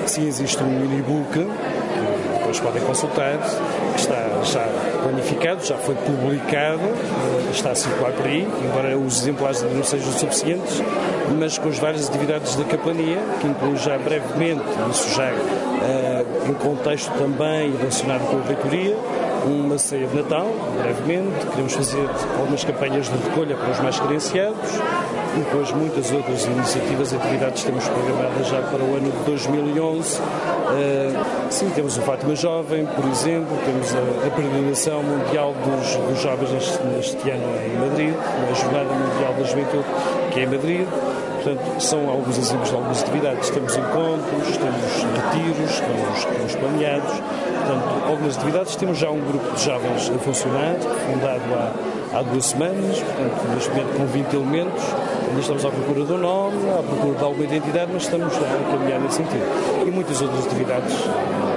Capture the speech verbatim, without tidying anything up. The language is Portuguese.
sim, existe um e-book que depois podem consultar, que está já planificado, já foi publicado, está a circular por aí, embora os exemplares não sejam suficientes, mas com as várias atividades da capelania, que inclui já brevemente, isso já uh, em contexto também relacionado com a reitoria, uma ceia de Natal, brevemente, queremos fazer algumas campanhas de recolha para os mais carenciados e depois muitas outras iniciativas e atividades temos programadas já para o ano de dois mil e onze. Uh, sim, temos o Fátima Jovem, por exemplo, temos a, a peregrinação mundial dos, dos jovens neste, neste ano em Madrid, a Jornada Mundial da Juventude, que é em Madrid. Portanto, são alguns exemplos de algumas atividades. Temos encontros, temos retiros, temos, temos planeados. Portanto, algumas atividades. Temos já um grupo de jovens a funcionar, fundado há, há duas semanas, portanto, neste momento com vinte elementos. Ainda estamos à procura do nome, à procura de alguma identidade, mas estamos a caminhar nesse sentido. E muitas outras atividades